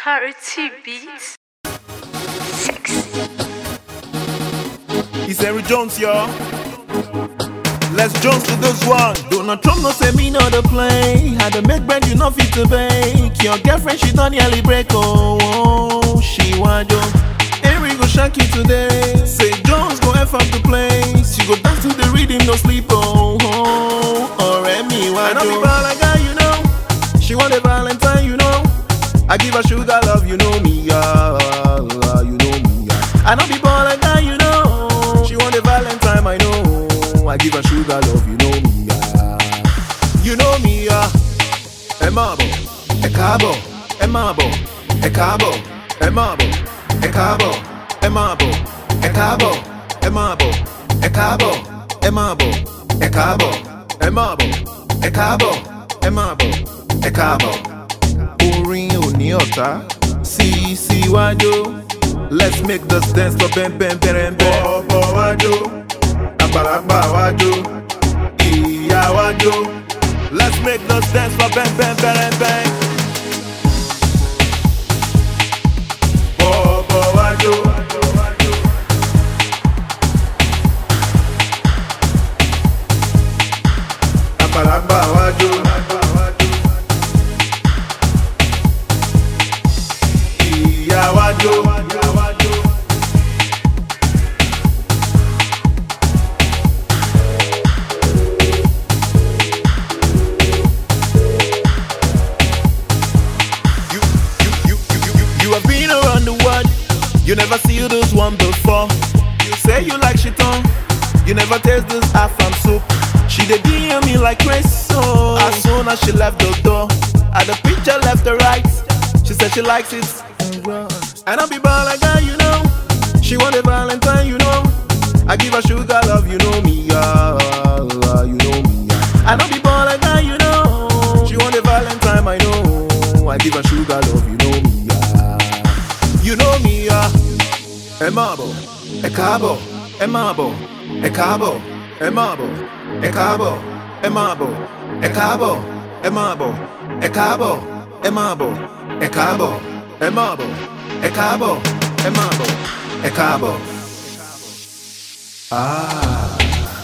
Charity Beats. Sexy. It's Henry Jones, y'all. Let's Jones to this one. Donald Trump no say me know the play. Had to make bread, you no fit to bake. Your girlfriend, she done nearly break. Oh, she want you. Henry go shank you today. Say Jones go F up the place. She go dance to the rhythm, no sleep. Oh, me want you. I know be bad like her, you know. She want a Valentine, you know. I give her sugar love, you know me, yeah. You know me, yeah. I know be born like that, you know. She want a Valentine, I know. I give her sugar love, you know me, yeah. You know me, yeah. Emabo, Ekabo, Emabo, Ekabo, Emabo, Ekabo, Emabo, Ekabo, Emabo, Ekabo, Emabo, Ekabo, Emabo, Ekabo, Emabo, Ekabo. Orin òní ọ̀tá, sí síwájú. Let's make this dance for bẹ́ẹ̀ bẹ́ẹ̀ bẹ́ẹ̀ bẹ́ẹ̀. Bọ̀bọ̀ wájú, àgbàlagbà wájú, ìyá wájú. Let's make this dance for bẹ́ẹ̀ bẹ́ẹ̀ bẹ́ẹ̀ bẹ́ẹ̀. Bọ̀bọ̀ wájú. Àgbàlagbà wájú. You have been around the world, you never see this one before. You say you like shiton, you never taste this afam soup. She dey DM me like crazy, so as soon as she left the door, at the picture left to right, she said she likes it. And I be bad like that, you know. She want a Valentine, you know. I give her sugar love, you know me, yeah. You know me, yeah. I don't be bad like that, you know. She want a Valentine, I know. I give her sugar love, you know me, yeah. You know me, yeah. Emabo, Ekabo, Emabo, Ekabo, Emabo, Ekabo, Emabo, Ekabo, Emabo, Ekabo, Emabo, Ekabo, Emabo, Ekabo, Emabo, Ekabo. Ah,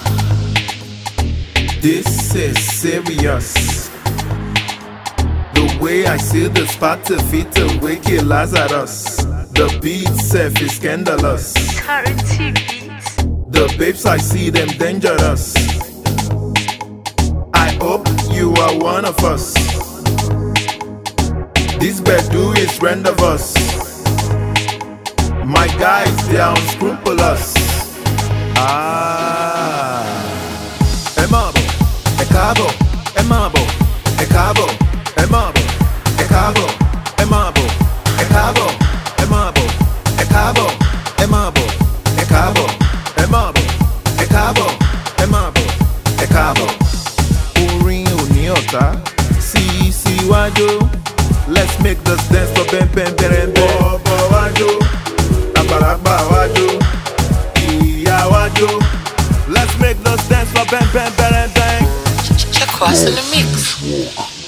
this is serious. The way I see the spot to fit to wake Lazarus. The beat self is scandalous. Charity Beats. The babes I see them dangerous. I hope you are one of us. This Bedu is friend of us. My guys, they are unscrupulous. Ah, Emabo, Ekabo, Emabo, Ekabo, Emabo, Ekabo, Emabo, Ekabo, Emabo, Ekabo, Emabo, Ekabo, Emabo, Ekabo, Emabo, Ekabo. Orin òní ọ̀tá, sí síwájú. Let's make this dance for bẹ́ẹ̀ bẹ́ẹ̀ bẹ́ẹ̀ bẹ́ẹ̀. Bọ̀bọ̀ wájú, àgbàlagbà wájú, ìyá wájú. Let's make this dance for bẹ́ẹ̀ bẹ́ẹ̀ bẹ́ẹ̀ bẹ́ẹ̀. Check what's in the mix.